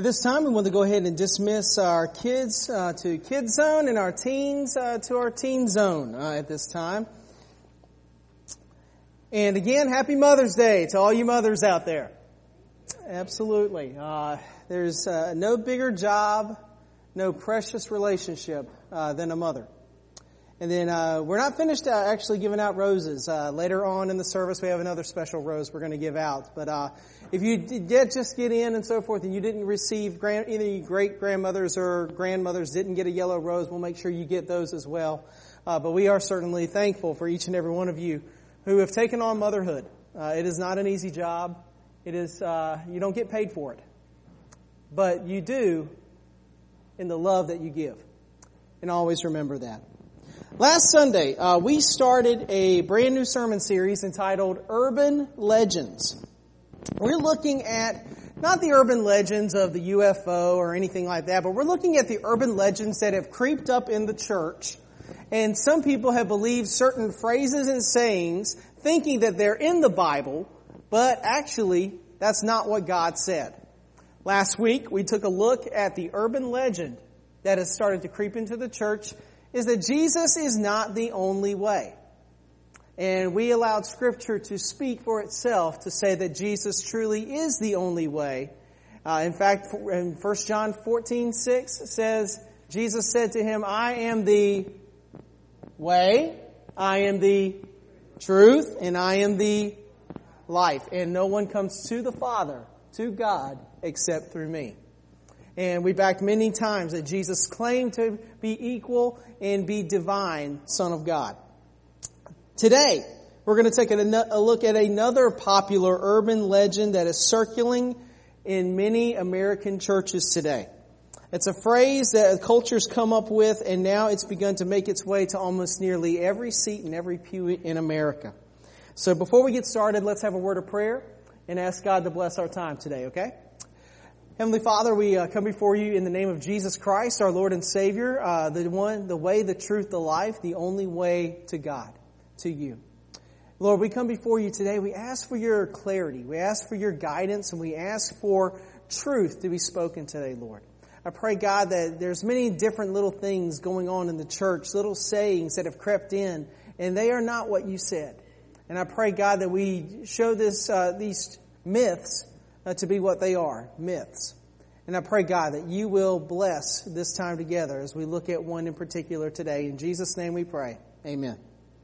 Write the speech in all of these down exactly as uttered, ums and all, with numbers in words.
At this time, we want to go ahead and dismiss our kids uh, to Kids Zone and our teens uh, to our Teen Zone uh, at this time. And again, Happy Mother's Day to all you mothers out there. Absolutely. Uh, there's uh, no bigger job, no precious relationship uh, than a mother. And then uh, we're not finished uh, actually giving out roses. Uh, later on in the service, we have another special rose we're going to give out. But uh, if you did just get in and so forth, and you didn't receive grand, either your great grandmothers or grandmothers didn't get a yellow rose, we'll make sure you get those as well. Uh, but we are certainly thankful for each and every one of you who have taken on motherhood. Uh, it is not an easy job. It is uh, you don't get paid for it, but you do in the love that you give, and always remember that. Last Sunday, uh, we started a brand new sermon series entitled Urban Legends. We're looking at not the urban legends of the U F O or anything like that, but we're looking at the urban legends that have creeped up in the church. And some people have believed certain phrases and sayings thinking that they're in the Bible, but actually that's not what God said. Last week, we took a look at the urban legend that has started to creep into the church, is that Jesus is not the only way. And we allowed Scripture to speak for itself to say that Jesus truly is the only way. Uh, in fact, in First John fourteen six says, Jesus said to him, I am the way, I am the truth, and I am the life. And no one comes to the Father, to God, except through me. And we backed many times that Jesus claimed to be equal and be divine Son of God. Today, we're going to take a look at another popular urban legend that is circulating in many American churches today. It's a phrase that culture's come up with, and now it's begun to make its way to almost nearly every seat and every pew in America. So before we get started, let's have a word of prayer and ask God to bless our time today, okay? Heavenly Father, we uh, come before you in the name of Jesus Christ, our Lord and Savior, uh, the one, the way, the truth, the life, the only way to God, to you. Lord, we come before you today. We ask for your clarity. We ask for your guidance, and we ask for truth to be spoken today, Lord. I pray, God, that there's many different little things going on in the church, little sayings that have crept in, and they are not what you said. And I pray, God, that we show this uh, these myths Uh, to be what they are, myths. And I pray, God, that you will bless this time together as we look at one in particular today. In Jesus' name we pray. Amen.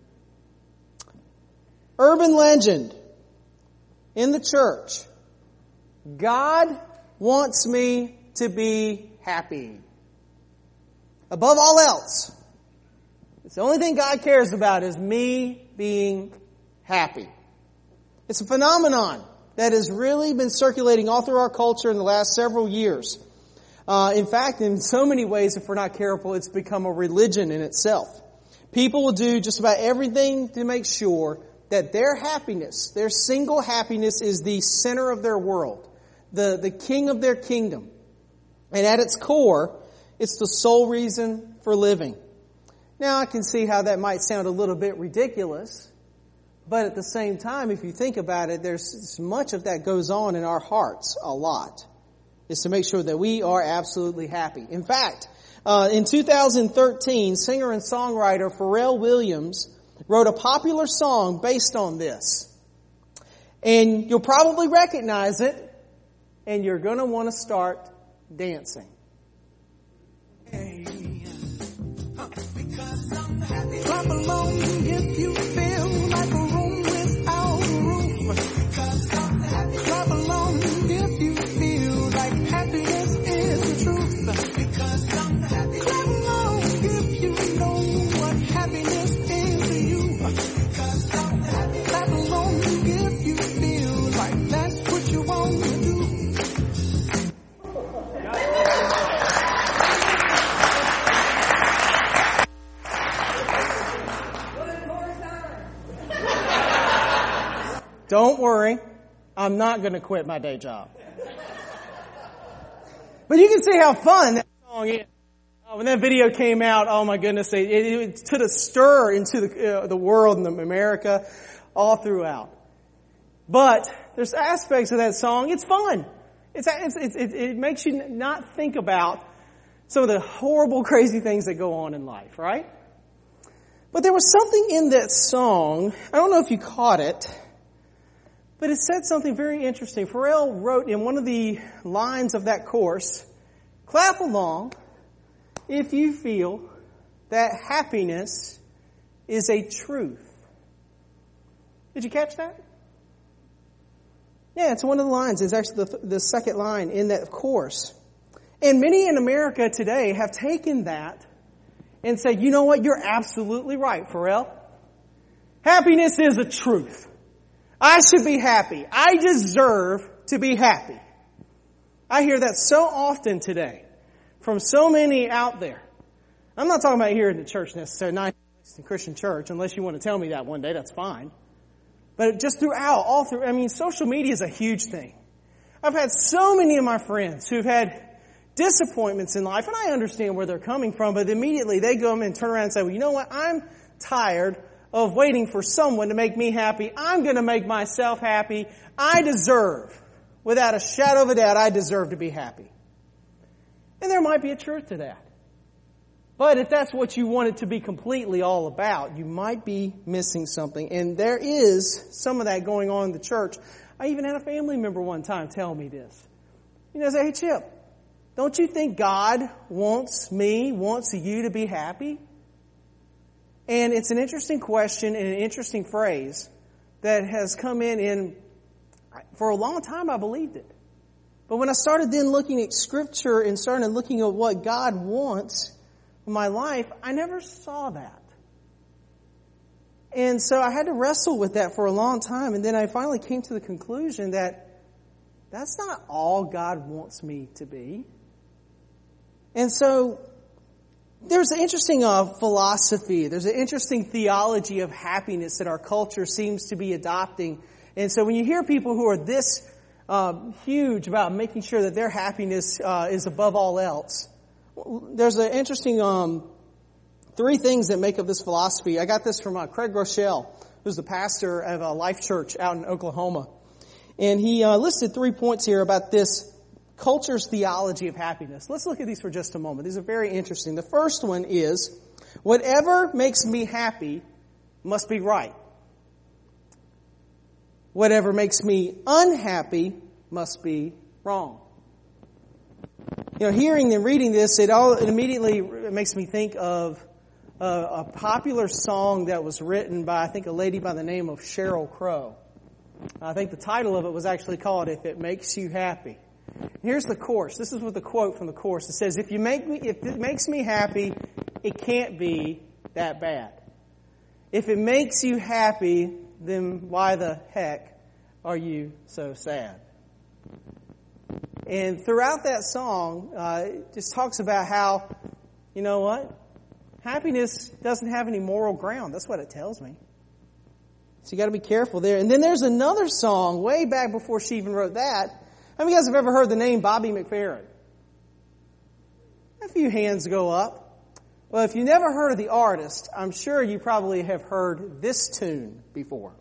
Urban legend in the church. God wants me to be happy. Above all else. It's the only thing God cares about is me being happy. It's a phenomenon that has really been circulating all through our culture in the last several years. Uh, in fact, in so many ways, if we're not careful, it's become a religion in itself. People will do just about everything to make sure that their happiness, their single happiness, is the center of their world, the, the king of their kingdom. And at its core, it's the sole reason for living. Now, I can see how that might sound a little bit ridiculous. But at the same time, if you think about it, there's much of that goes on in our hearts a lot. Is to make sure that we are absolutely happy. In fact, uh, in two thousand thirteen, singer and songwriter Pharrell Williams wrote a popular song based on this. And you'll probably recognize it, and you're going to want to start dancing. Hey, huh, because I'm happy. Clap along if you feel like a room without a roof. Because I'm happy. Clap along if you feel like happiness is the truth. Because I'm happy. Clap along if you know what happiness is to you. Because I'm happy. Clap along if you feel like that's what you want to do. Don't worry, I'm not going to quit my day job. But you can see how fun that song is. Oh, when that video came out, oh my goodness, it, it, it put a stir into the, uh, the world and America all throughout. But there's aspects of that song, it's fun. It's, it's, it's, it, it makes you not think about some of the horrible, crazy things that go on in life, right? But there was something in that song, I don't know if you caught it, but it said something very interesting. Pharrell wrote in one of the lines of that chorus, clap along if you feel that happiness is a truth. Did you catch that? Yeah, it's one of the lines. It's actually the, the second line in that chorus. And many in America today have taken that and said, you know what, you're absolutely right, Pharrell. Happiness is a truth. I should be happy. I deserve to be happy. I hear that so often today from so many out there. I'm not talking about here in the church necessarily, not in Christian church, unless you want to tell me that one day, that's fine. But just throughout, all through, I mean, social media is a huge thing. I've had so many of my friends who've had disappointments in life, and I understand where they're coming from, but immediately they go and turn around and say, well, you know what? I'm tired of waiting for someone to make me happy. I'm going to make myself happy. I deserve, without a shadow of a doubt, I deserve to be happy. And there might be a truth to that. But if that's what you want it to be completely all about, you might be missing something. And there is some of that going on in the church. I even had a family member one time tell me this. You know, say, hey, Chip, don't you think God wants me, wants you to be happy? And it's an interesting question and an interesting phrase that has come in and for a long time I believed it. But when I started then looking at Scripture and started looking at what God wants in my life, I never saw that. And so I had to wrestle with that for a long time. And then I finally came to the conclusion that that's not all God wants me to be. And so there's an interesting uh, philosophy. There's an interesting theology of happiness that our culture seems to be adopting. And so when you hear people who are this uh, huge about making sure that their happiness uh, is above all else, there's an interesting um, three things that make up this philosophy. I got this from uh, Craig Rochelle, who's the pastor of a Life Church out in Oklahoma. And he uh, listed three points here about this culture's theology of happiness. Let's look at these for just a moment. These are very interesting. The first one is, whatever makes me happy must be right. Whatever makes me unhappy must be wrong. You know, hearing and reading this, it all it immediately makes me think of a, a popular song that was written by, I think, a lady by the name of Sheryl Crow. I think the title of it was actually called "If It Makes You Happy." Here's the chorus. This is what the quote from the chorus. It says, "If you make me, if it makes me happy, it can't be that bad. If it makes you happy, then why the heck are you so sad?" And throughout that song, uh, it just talks about how, you know what? Happiness doesn't have any moral ground. That's what it tells me. So you got to be careful there. And then there's another song way back before she even wrote that. How many of you guys have ever heard the name Bobby McFerrin? A few hands go up. Well, if you never heard of the artist, I'm sure you probably have heard this tune before.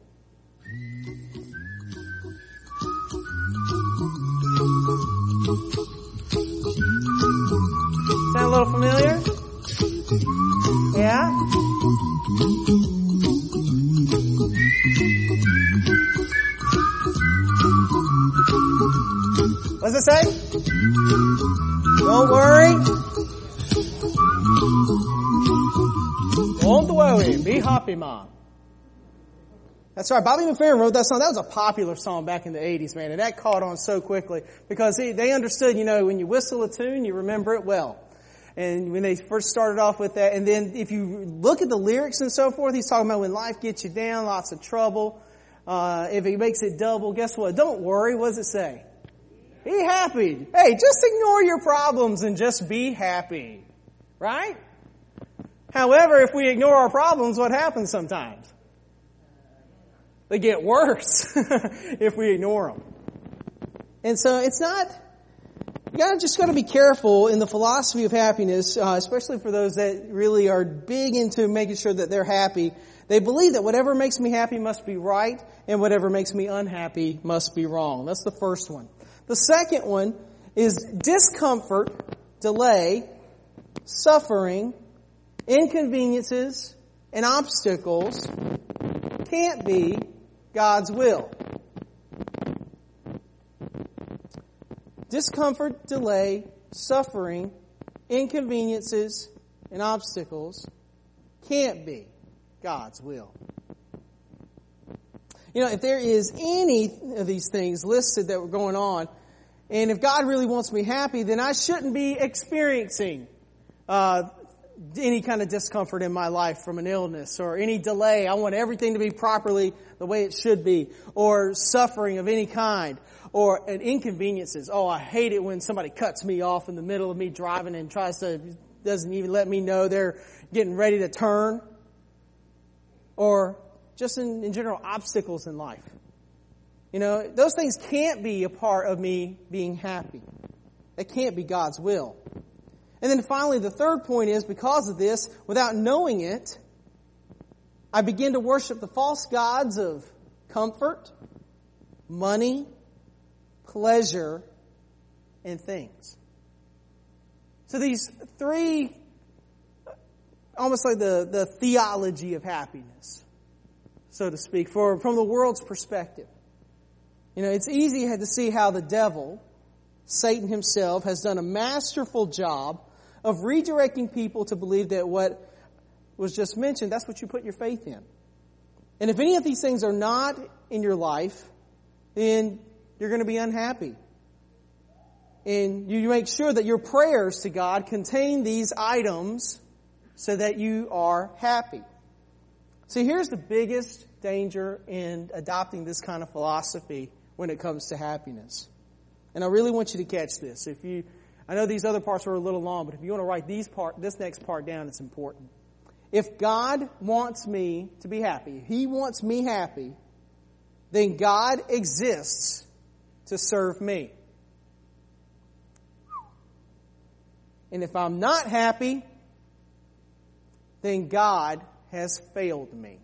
Sound a little familiar? Yeah? What's it say? Don't worry. Don't worry. Be happy, Mom. That's right. Bobby McFerrin wrote that song. That was a popular song back in the eighties, man. And that caught on so quickly because they, they understood, you know, when you whistle a tune, you remember it well. And when they first started off with that, and then if you look at the lyrics and so forth, he's talking about when life gets you down, lots of trouble. Uh, if he makes it double, guess what? Don't worry. What does it say? Be happy. Hey, just ignore your problems and just be happy. Right? However, if we ignore our problems, what happens sometimes? They get worse if we ignore them. And so it's not, you gotta just gotta be careful in the philosophy of happiness, uh, especially for those that really are big into making sure that they're happy. They believe that whatever makes me happy must be right, and whatever makes me unhappy must be wrong. That's the first one. The second one is discomfort, delay, suffering, inconveniences, and obstacles can't be God's will. Discomfort, delay, suffering, inconveniences, and obstacles can't be God's will. You know, if there is any of these things listed that were going on, and if God really wants me happy, then I shouldn't be experiencing uh, any kind of discomfort in my life from an illness or any delay. I want everything to be properly the way it should be, or suffering of any kind, or an inconveniences. Oh, I hate it when somebody cuts me off in the middle of me driving and tries to, doesn't even let me know they're getting ready to turn. Or just in, in general, obstacles in life. You know, those things can't be a part of me being happy. That can't be God's will. And then finally, the third point is, because of this, without knowing it, I begin to worship the false gods of comfort, money, pleasure, and things. So these three, almost like the, the theology of happiness, so to speak, for from the world's perspective. You know, it's easy to see how the devil, Satan himself, has done a masterful job of redirecting people to believe that what was just mentioned, that's what you put your faith in. And if any of these things are not in your life, then you're going to be unhappy. And you make sure that your prayers to God contain these items so that you are happy. See, here's the biggest danger in adopting this kind of philosophy when it comes to happiness. And I really want you to catch this. If you, I know these other parts are a little long, but if you want to write these part, this next part down, it's important. If God wants me to be happy, He wants me happy, then God exists to serve me. And if I'm not happy, then God has failed me.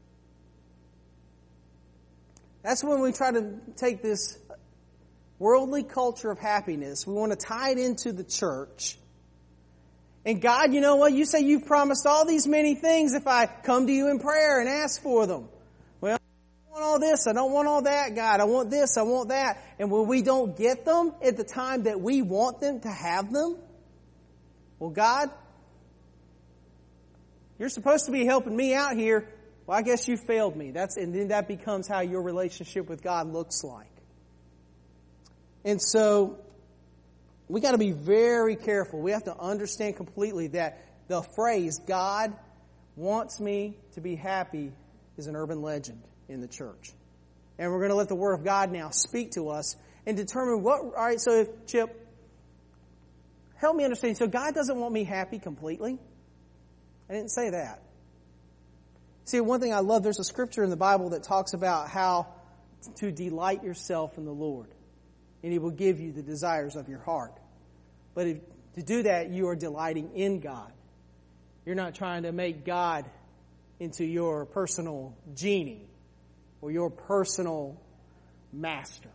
That's when we try to take this worldly culture of happiness, we want to tie it into the church. And God, you know what? You say you've promised all these many things if I come to you in prayer and ask for them. Well, I don't want all this. I don't want all that, God. I want this. I want that. And when we don't get them at the time that we want them to have them, well, God, you're supposed to be helping me out here. Well, I guess you failed me. That's, and then that becomes how your relationship with God looks like. And so, we got to be very careful. We have to understand completely that the phrase, God wants me to be happy, is an urban legend in the church. And we're going to let the Word of God now speak to us and determine what, all right, so if, Chip, help me understand. So God doesn't want me happy completely? I didn't say that. See, one thing I love, there's a scripture in the Bible that talks about how to delight yourself in the Lord. And He will give you the desires of your heart. But if, to do that, you are delighting in God. You're not trying to make God into your personal genie or your personal master.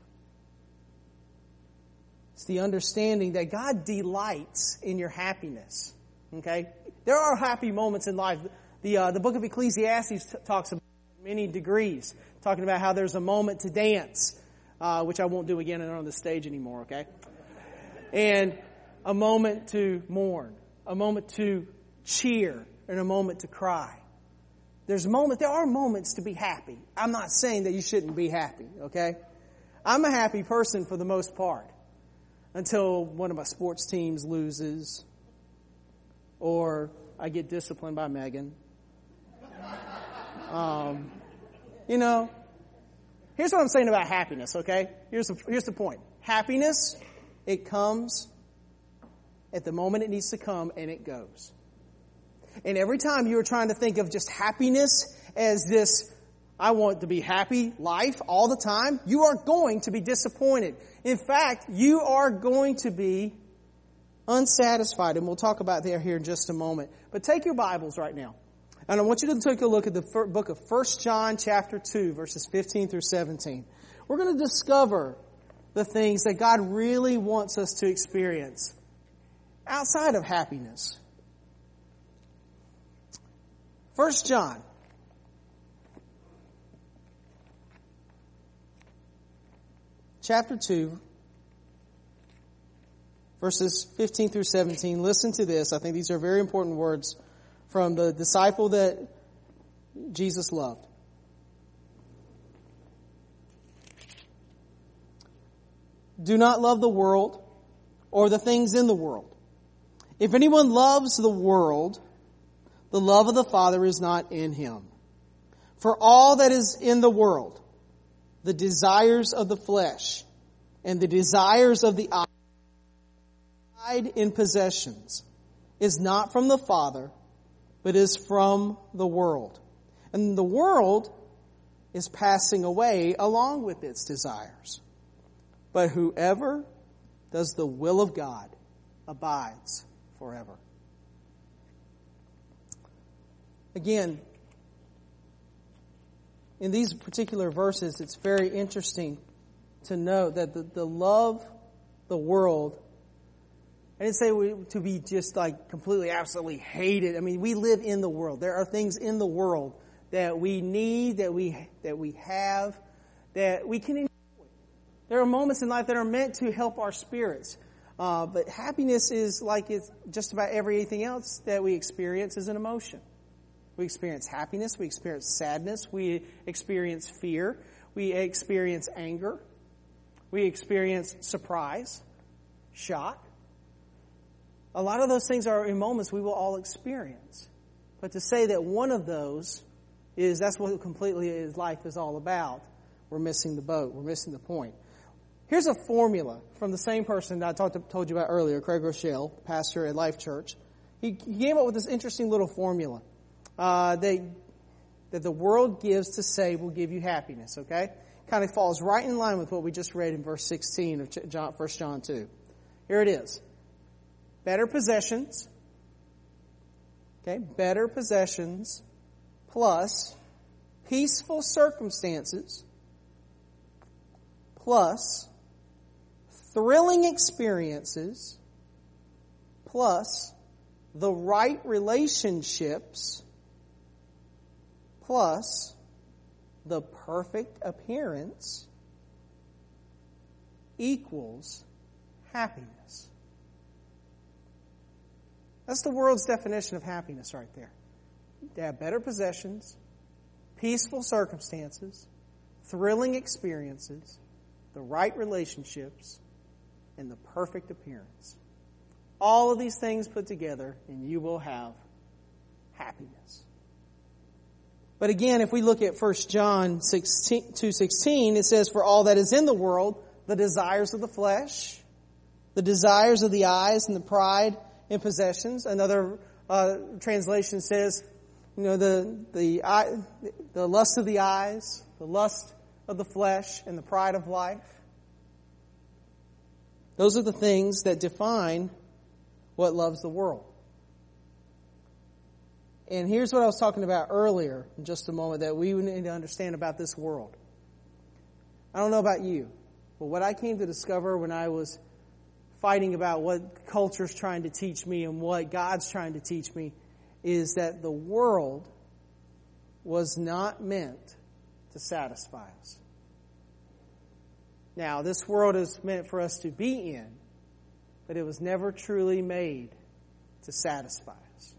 It's the understanding that God delights in your happiness. Okay? There are happy moments in life. The uh, the book of Ecclesiastes t- talks about many degrees, talking about how there's a moment to dance, uh, which I won't do again on the stage anymore, okay? And a moment to mourn, a moment to cheer, and a moment to cry. There's a moment, there are moments to be happy. I'm not saying that you shouldn't be happy, okay? I'm a happy person for the most part, until one of my sports teams loses, or I get disciplined by Megan. Um, you know, here's what I'm saying about happiness, okay? Here's the, here's the point. Happiness, it comes at the moment it needs to come, and it goes. And every time you're trying to think of just happiness as this, I want to be happy life all the time, you are going to be disappointed. In fact, you are going to be unsatisfied. And we'll talk about that here in just a moment. But take your Bibles right now. And I want you to take a look at the book of First John chapter two, verses fifteen through seventeen. We're going to discover the things that God really wants us to experience outside of happiness. First John. Chapter two. Verses fifteen through seventeen. Listen to this. I think these are very important words from the disciple that Jesus loved. Do not love the world or the things in the world. If anyone loves the world, the love of the Father is not in him. For all that is in the world, the desires of the flesh and the desires of the eye, in possessions, is not from the Father, but is from the world. And the world is passing away along with its desires. But whoever does the will of God abides forever. Again, in these particular verses, it's very interesting to note that the, the love, the world, I didn't say we, to be just like completely, absolutely hated. I mean, we live in the world. There are things in the world that we need, that we that we have, that we can enjoy. There are moments in life that are meant to help our spirits. Uh, but happiness is like it's just about everything else that we experience is an emotion. We experience happiness. We experience sadness. We experience fear. We experience anger. We experience surprise, shock. A lot of those things are in moments we will all experience. But to say that one of those is, that's what completely is life is all about, we're missing the boat. We're missing the point. Here's a formula from the same person that I talked, told you about earlier, Craig Rochelle, pastor at Life Church. He, he came up with this interesting little formula uh, that, that the world gives to say will give you happiness, okay? Kind of falls right in line with what we just read in verse sixteen of John, First John two. Here it is. Better possessions, okay, better possessions plus peaceful circumstances plus thrilling experiences plus the right relationships plus the perfect appearance equals happiness. That's the world's definition of happiness right there. To have better possessions, peaceful circumstances, thrilling experiences, the right relationships, and the perfect appearance. All of these things put together, and you will have happiness. But again, if we look at First John two sixteen, it says, for all that is in the world, the desires of the flesh, the desires of the eyes, and the pride in possessions. Another uh, translation says, you know, the the eye, the lust of the eyes, the lust of the flesh, and the pride of life. Those are the things that define what loves the world. And here's what I was talking about earlier in just a moment that we need to understand about this world. I don't know about you, but what I came to discover when I was fighting about what culture's trying to teach me and what God's trying to teach me is that the world was not meant to satisfy us. Now, this world is meant for us to be in, but it was never truly made to satisfy us.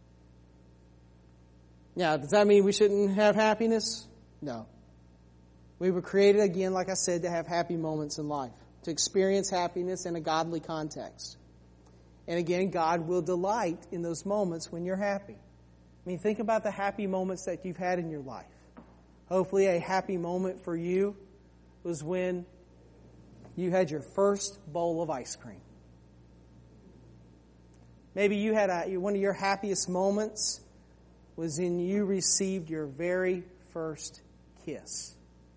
Now, does that mean we shouldn't have happiness? No. We were created, again, like I said, to have happy moments in life, to experience happiness in a godly context. And again, God will delight in those moments when you're happy. I mean, think about the happy moments that you've had in your life. Hopefully a happy moment for you was when you had your first bowl of ice cream. Maybe you had a, one of your happiest moments was when you received your very first kiss.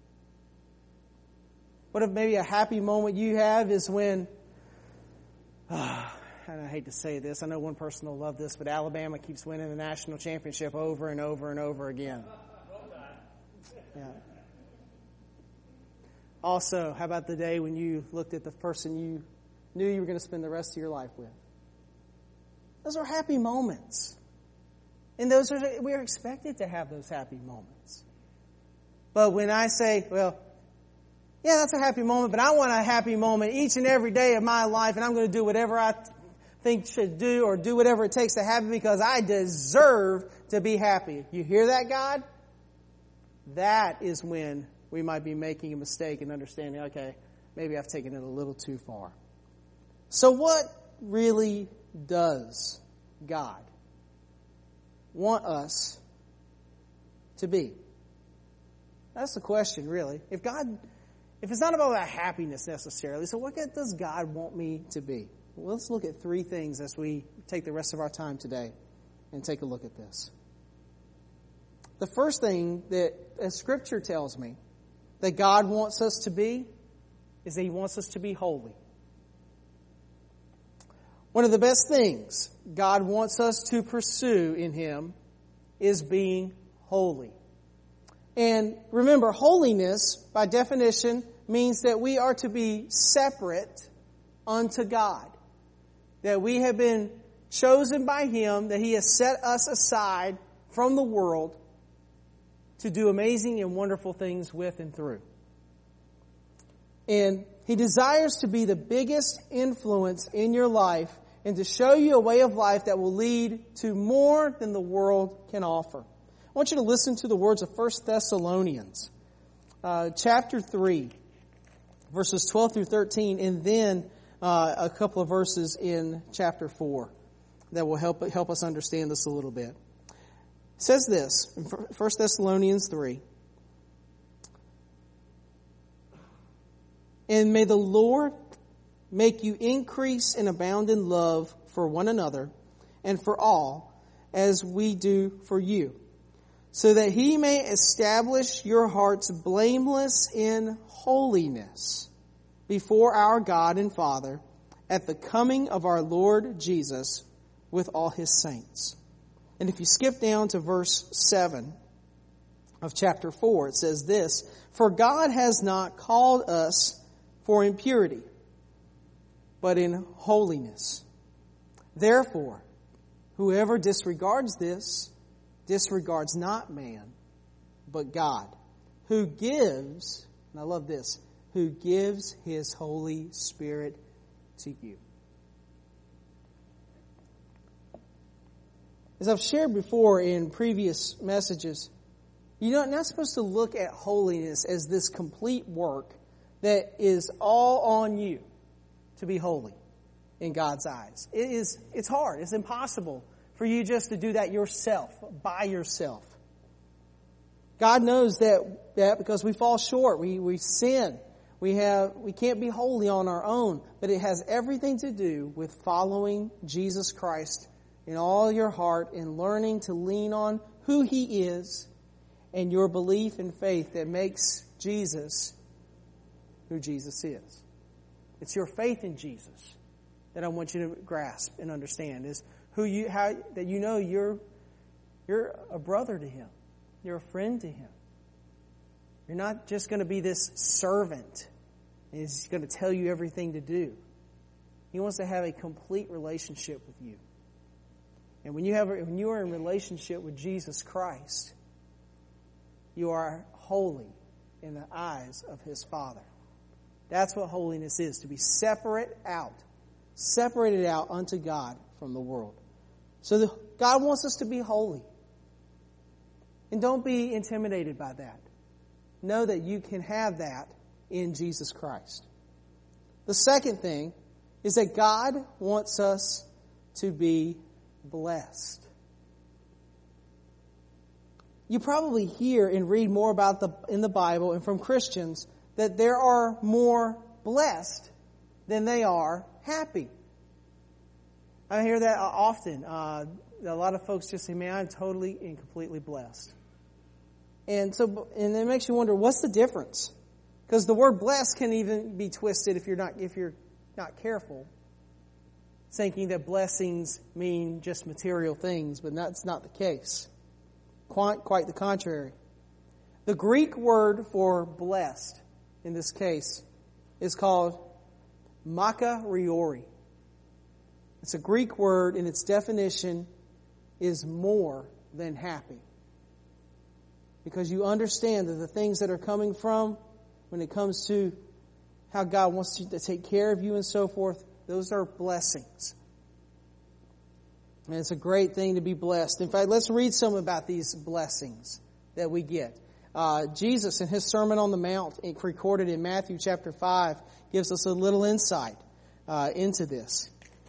What if maybe a happy moment you have is when, uh, and I hate to say this, I know one person will love this, but Alabama keeps winning the national championship over and over and over again. Yeah. Also, how about the day when you looked at the person you knew you were going to spend the rest of your life with? Those are happy moments. And those are, we are expected to have those happy moments. But when I say, well, yeah, that's a happy moment, but I want a happy moment each and every day of my life, and I'm going to do whatever I think should do or do whatever it takes to have it because I deserve to be happy. You hear that, God? That is when we might be making a mistake and understanding, okay, maybe I've taken it a little too far. So what really does God want us to be? That's the question, really. If God, if it's not about that happiness necessarily, so what does God want me to be? Well, let's look at three things as we take the rest of our time today and take a look at this. The first thing that as Scripture tells me that God wants us to be is that He wants us to be holy. One of the best things God wants us to pursue in Him is being holy. And remember, holiness, by definition, means that we are to be separate unto God. That we have been chosen by Him, that He has set us aside from the world to do amazing and wonderful things with and through. And He desires to be the biggest influence in your life and to show you a way of life that will lead to more than the world can offer. I want you to listen to the words of First Thessalonians, uh, chapter three, verses twelve through thirteen, and then uh, a couple of verses in chapter four that will help help us understand this a little bit. It says this in First Thessalonians three. And may the Lord make you increase and abound in love for one another and for all, as we do for you, so that He may establish your hearts blameless in holiness before our God and Father at the coming of our Lord Jesus with all His saints. And if you skip down to verse seven of chapter four, it says this, for God has not called us for impurity, but in holiness. Therefore, whoever disregards this, disregards not man, but God, who gives, and I love this, who gives His Holy Spirit to you. As I've shared before in previous messages, you're not supposed to look at holiness as this complete work that is all on you to be holy in God's eyes. It is, it's hard. It's impossible for you just to do that yourself, by yourself. God knows that, that because we fall short, we, we sin, we have, we can't be holy on our own, but it has everything to do with following Jesus Christ in all your heart and learning to lean on who He is and your belief and faith that makes Jesus who Jesus is. It's your faith in Jesus that I want you to grasp and understand, is who you, how, that you know you're, you're a brother to Him. You're a friend to Him. You're not just going to be this servant and He's going to tell you everything to do. He wants to have a complete relationship with you. And when you have, when you are in relationship with Jesus Christ, you are holy in the eyes of His Father. That's what holiness is, to be separate out, separated out unto God from the world. So the, God wants us to be holy. And don't be intimidated by that. Know that you can have that in Jesus Christ. The second thing is that God wants us to be blessed. You probably hear and read more about the in the Bible and from Christians that there are more blessed than they are happy. I hear that often. Uh, a lot of folks just say, man, I'm totally and completely blessed. And so, and it makes you wonder, what's the difference? Because the word blessed can even be twisted if you're not, if you're not careful, thinking that blessings mean just material things, but that's not the case. Quite, quite the contrary. The Greek word for blessed in this case is called makariori. It's a Greek word, and its definition is more than happy. Because you understand that the things that are coming from, when it comes to how God wants to take care of you and so forth, those are blessings. And it's a great thing to be blessed. In fact, let's read some about these blessings that we get. Uh, Jesus, in His Sermon on the Mount, recorded in Matthew chapter five, gives us a little insight uh, into this.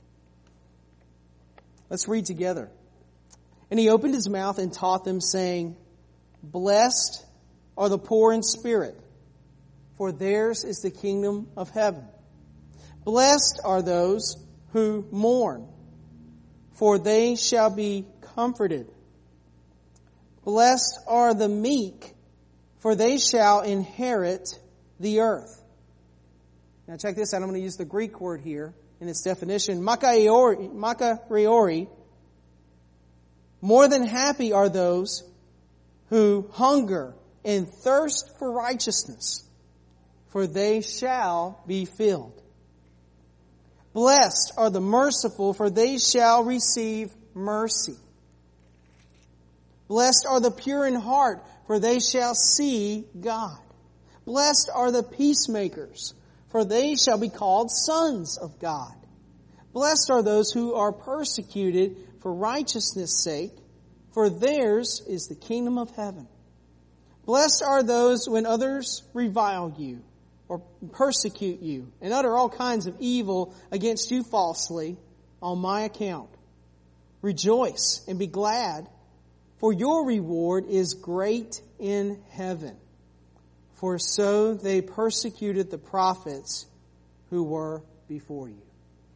Let's read together. And He opened His mouth and taught them, saying, Blessed are the poor in spirit, for theirs is the kingdom of heaven. Blessed are those who mourn, for they shall be comforted. Blessed are the meek, for they shall inherit the earth. Now check this out. I'm going to use the Greek word here in its definition. Makariori. Makariori. More than happy are those who hunger and thirst for righteousness, for they shall be filled. Blessed are the merciful, for they shall receive mercy. Blessed are the pure in heart, for they shall see God. Blessed are the peacemakers, for they shall be called sons of God. Blessed are those who are persecuted for righteousness' sake, for theirs is the kingdom of heaven. Blessed are those when others revile you or persecute you and utter all kinds of evil against you falsely on my account. Rejoice and be glad, for your reward is great in heaven. For so they persecuted the prophets who were before you.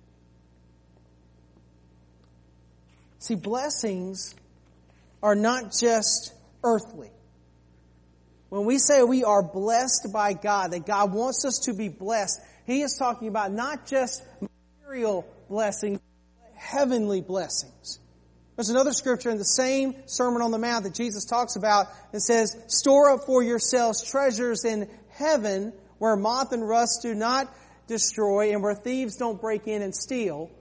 See, blessings are not just earthly. When we say we are blessed by God, that God wants us to be blessed, He is talking about not just material blessings, but heavenly blessings. There's another scripture in the same Sermon on the Mount that Jesus talks about that says, store up for yourselves treasures in heaven where moth and rust do not destroy and where thieves don't break in and steal.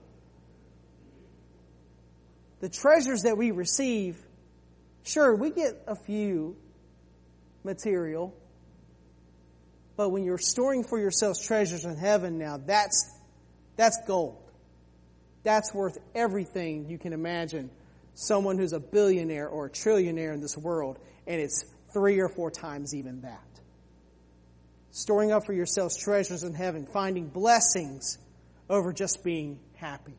The treasures that we receive, sure, we get a few material, but when you're storing for yourselves treasures in heaven now, that's that's gold. That's worth everything you can imagine someone who's a billionaire or a trillionaire in this world, and it's three or four times even that. Storing up for yourselves treasures in heaven, finding blessings over just being happy.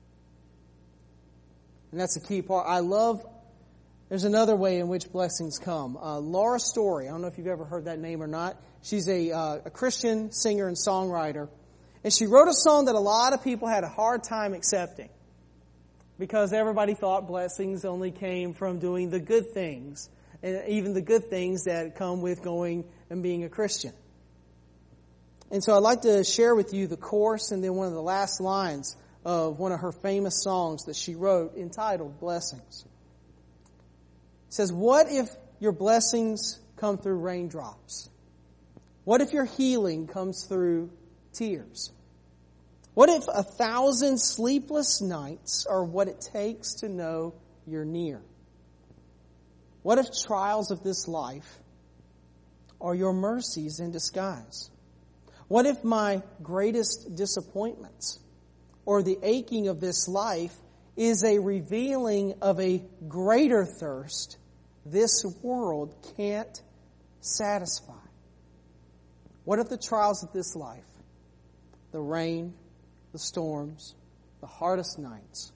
And that's a key part. I love, there's another way in which blessings come. Uh, Laura Story, I don't know if you've ever heard that name or not. She's a, uh, a Christian singer and songwriter. And she wrote a song that a lot of people had a hard time accepting, because everybody thought blessings only came from doing the good things, and even the good things that come with going and being a Christian. And so I'd like to share with you the chorus and then one of the last lines of one of her famous songs that she wrote entitled Blessings. It says, what if your blessings come through raindrops? What if your healing comes through tears? What if a thousand sleepless nights are what it takes to know you're near? What if trials of this life are your mercies in disguise? What if my greatest disappointments or the aching of this life is a revealing of a greater thirst this world can't satisfy? What if the trials of this life, the rain, the storms, the hardest nights,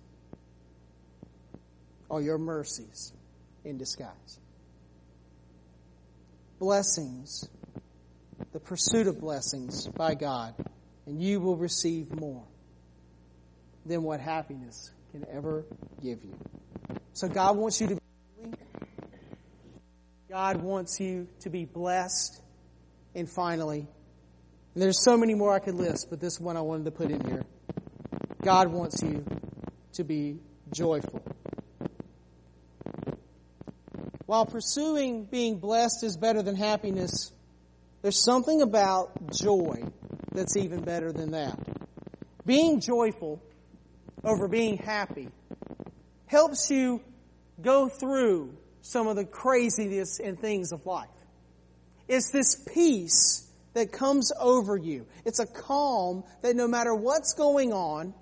are your mercies in disguise? Blessings, the pursuit of blessings by God, and you will receive more than what happiness can ever give you. So God wants you to be holy. God wants you to be blessed. And finally, and there's so many more I could list, but this one I wanted to put in here. God wants you to be joyful. While pursuing being blessed is better than happiness, There's something about joy that's even better than that. Being joyful over being happy helps you go through some of the craziness and things of life. It's this peace that comes over you. It's a calm that no matter what's going on,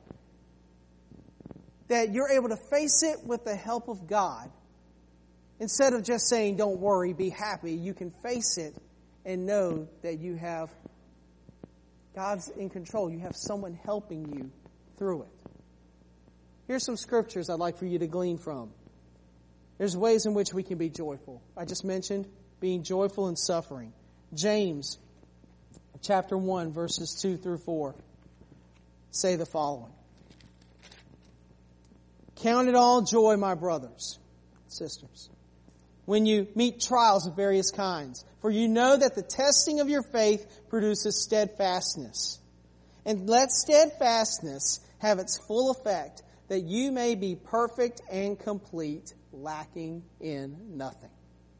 that you're able to face it with the help of God. Instead of just saying, don't worry, be happy, you can face it and know that you have God's in control. You have someone helping you through it. Here's some scriptures I'd like for you to glean from. There's ways in which we can be joyful. I just mentioned being joyful in suffering. James chapter one, verses two through four say the following. Count it all joy, my brothers, sisters, when you meet trials of various kinds. For you know that the testing of your faith produces steadfastness. And let steadfastness have its full effect, that you may be perfect and complete, lacking in nothing.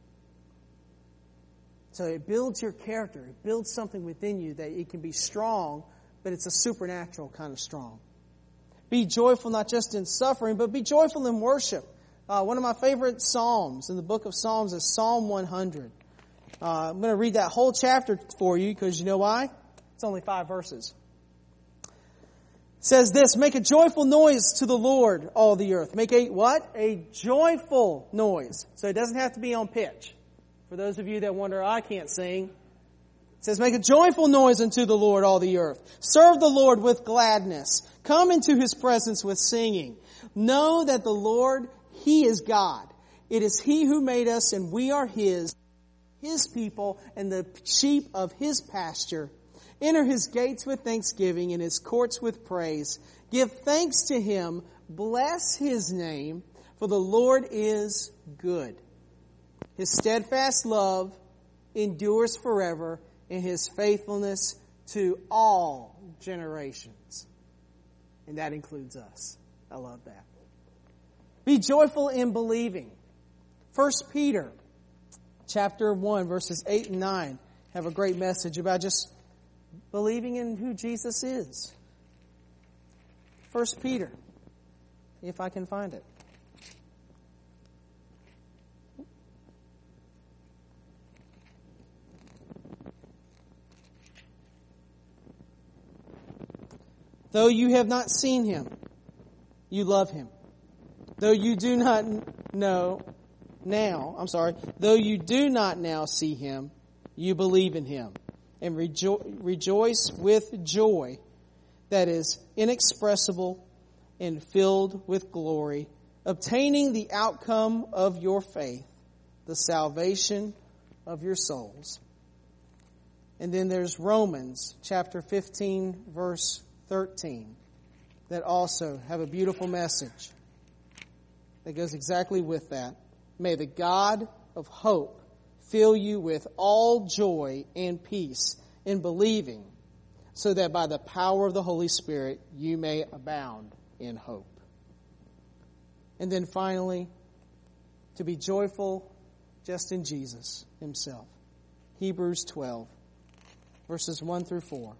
So it builds your character. It builds something within you that it can be strong, but it's a supernatural kind of strong. Be joyful not just in suffering, but be joyful in worship. Uh, one of my favorite psalms in the book of Psalms is Psalm one hundred. Uh, I'm going to read that whole chapter for you because you know why? It's only five verses. It says this, make a joyful noise to the Lord, all the earth. Make a what? A joyful noise. So it doesn't have to be on pitch. For those of you that wonder, I can't sing. It says, make a joyful noise unto the Lord, all the earth. Serve the Lord with gladness. Come into His presence with singing. Know that the Lord, He is God. It is He who made us, and we are His, His people, and the sheep of His pasture. Enter His gates with thanksgiving, and His courts with praise. Give thanks to Him. Bless His name, for the Lord is good. His steadfast love endures forever, and His faithfulness to all generations. And that includes us. I love that. Be joyful in believing. First Peter chapter one, verses eight and nine have a great message about just believing in who Jesus is. First Peter, if I can find it. Though you have not seen Him, you love Him. Though you do not know now, I'm sorry, though you do not now see Him, you believe in Him and rejo- rejoice with joy that is inexpressible and filled with glory, obtaining the outcome of your faith, the salvation of your souls. And then there's Romans chapter fifteen, verse thirteen, that also have a beautiful message that goes exactly with that. May the God of hope fill you with all joy and peace in believing, so that by the power of the Holy Spirit you may abound in hope. And then finally, to be joyful just in Jesus Himself. Hebrews twelve, verses one through four.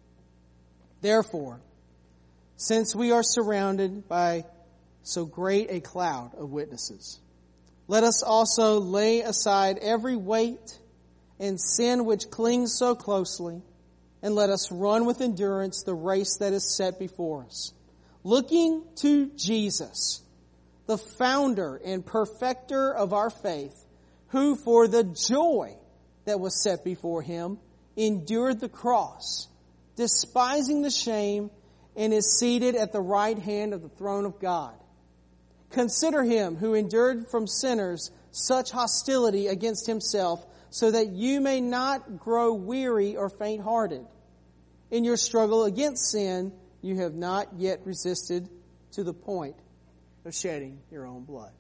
Therefore, since we are surrounded by so great a cloud of witnesses, let us also lay aside every weight and sin which clings so closely, and let us run with endurance the race that is set before us, looking to Jesus, the founder and perfecter of our faith, who for the joy that was set before Him endured the cross, despising the shame, and is seated at the right hand of the throne of God. Consider Him who endured from sinners such hostility against Himself, so that you may not grow weary or faint-hearted. In your struggle against sin, you have not yet resisted to the point of shedding your own blood.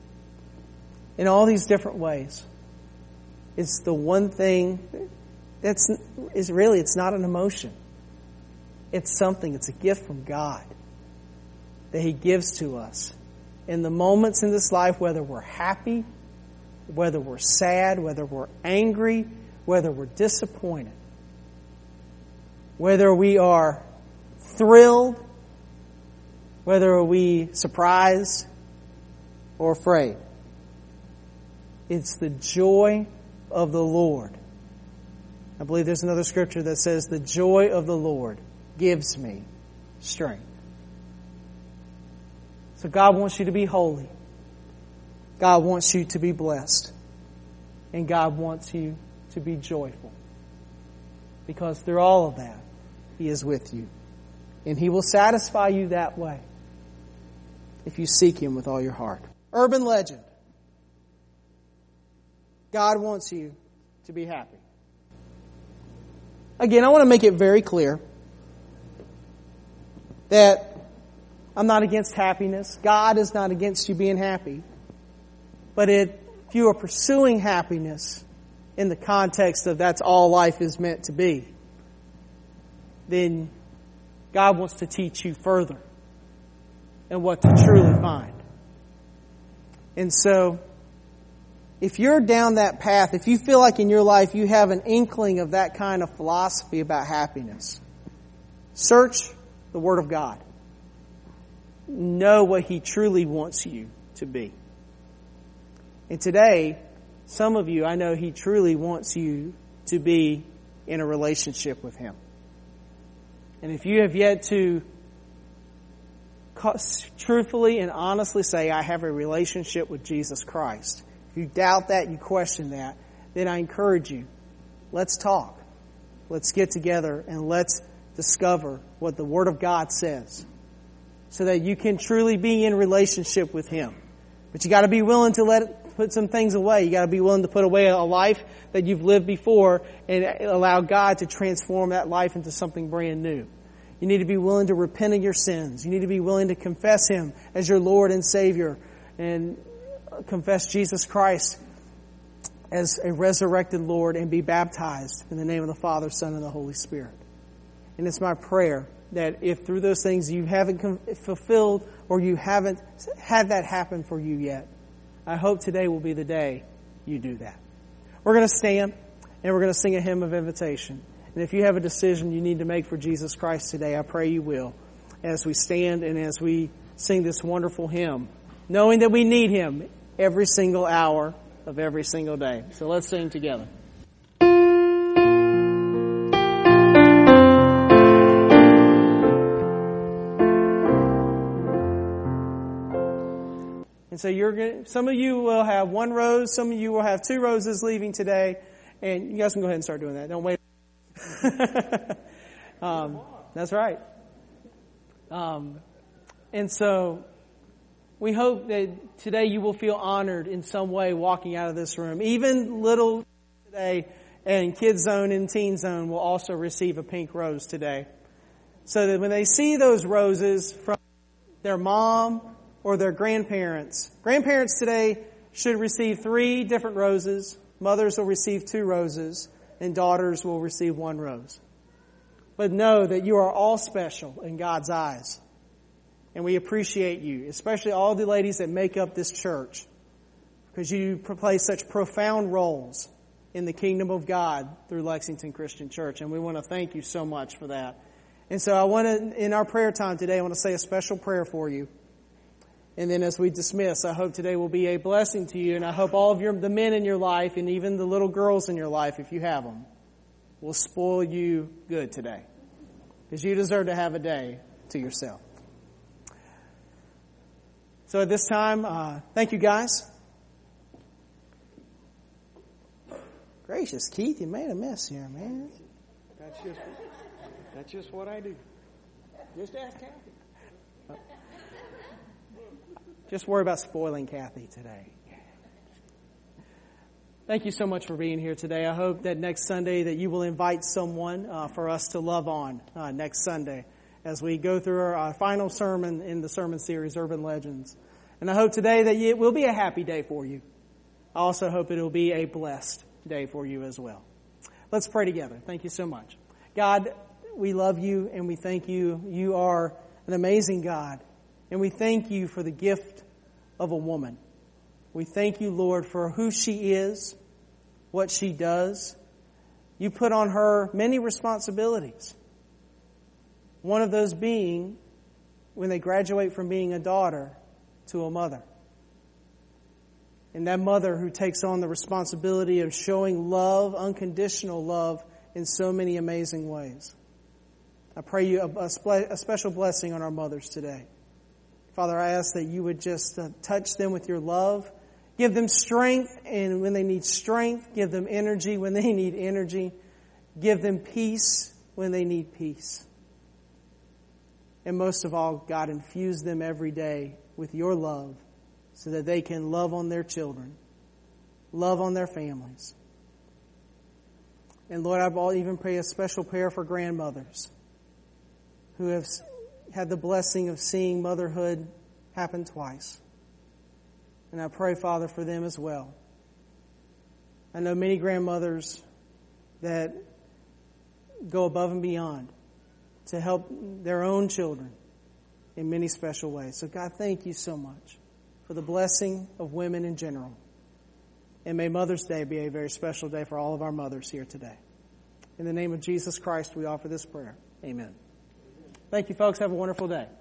In all these different ways, it's the one thing that's is really, it's not an emotion. It's something, it's a gift from God that He gives to us. In the moments in this life, whether we're happy, whether we're sad, whether we're angry, whether we're disappointed, whether we are thrilled, whether we surprised or afraid. It's the joy of the Lord. I believe there's another scripture that says, the joy of the Lord gives me strength. So God wants you to be holy. God wants you to be blessed. And God wants you to be joyful. Because through all of that, He is with you. And He will satisfy you that way if you seek Him with all your heart. Urban legend. God wants you to be happy. Again, I want to make it very clear that I'm not against happiness. God is not against you being happy. But it, if you are pursuing happiness in the context of that's all life is meant to be, then God wants to teach you further and what to truly find. And so, if you're down that path, if you feel like in your life you have an inkling of that kind of philosophy about happiness, search the Word of God. Know what He truly wants you to be. And today, some of you, I know He truly wants you to be in a relationship with Him. And if you have yet to truthfully and honestly say, I have a relationship with Jesus Christ, if you doubt that, you question that, then I encourage you, let's talk. Let's get together and let's discover what the Word of God says so that you can truly be in relationship with Him. But you got to be willing to let put some things away. You got to be willing to put away a life that you've lived before and allow God to transform that life into something brand new. You need to be willing to repent of your sins. You need to be willing to confess Him as your Lord and Savior and confess Jesus Christ as a resurrected Lord and be baptized in the name of the Father, Son, and the Holy Spirit. And it's my prayer that if through those things you haven't fulfilled or you haven't had that happen for you yet, I hope today will be the day you do that. We're going to stand and we're going to sing a hymn of invitation. And if you have a decision you need to make for Jesus Christ today, I pray you will as we stand and as we sing this wonderful hymn, knowing that we need Him every single hour of every single day. So let's sing together. And so you're going some of you will have one rose, some of you will have two roses leaving today, and you guys can go ahead and start doing that. Don't wait. um, that's right. Um, and so we hope that today you will feel honored in some way walking out of this room. Even little today and Kids Zone and Teen Zone will also receive a pink rose today. So that when they see those roses from their mom or their grandparents, grandparents today should receive three different roses. Mothers will receive two roses and daughters will receive one rose. But know that you are all special in God's eyes. And we appreciate you, especially all the ladies that make up this church, because you play such profound roles in the kingdom of God through Lexington Christian Church. And we want to thank you so much for that. And so I want to, in our prayer time today, I want to say a special prayer for you. And then as we dismiss, I hope today will be a blessing to you. And I hope all of your, the men in your life and even the little girls in your life, if you have them, will spoil you good today. Because you deserve to have a day to yourself. So at this time, uh, thank you guys. Gracious, Keith, you made a mess here, man. That's just, that's just what I do. Just ask Kathy. Just worry about spoiling Kathy today. Thank you so much for being here today. I hope that next Sunday that you will invite someone uh, for us to love on uh, next Sunday as we go through our, our final sermon in the sermon series, Urban Legends. And I hope today that it will be a happy day for you. I also hope it will be a blessed day for you as well. Let's pray together. Thank you so much. God, we love you and we thank you. You are an amazing God. And we thank you for the gift of a woman. We thank you, Lord, for who she is, what she does, You put on her many responsibilities. One of those being when they graduate from being a daughter to a mother. And that mother who takes on the responsibility of showing love, unconditional love, in so many amazing ways. I pray you a, a, a special blessing on our mothers today. Father, I ask that you would just uh, touch them with your love. Give them strength, and when they need strength, give them energy when they need energy. Give them peace when they need peace. And most of all, God, infuse them every day with your love so that they can love on their children, love on their families. And Lord, I'll even pray a special prayer for grandmothers who have had the blessing of seeing motherhood happen twice. And I pray, Father, for them as well. I know many grandmothers that go above and beyond to help their own children in many special ways. So God, thank you so much for the blessing of women in general. And may Mother's Day be a very special day for all of our mothers here today. In the name of Jesus Christ, we offer this prayer. Amen. Thank you, folks. Have a wonderful day.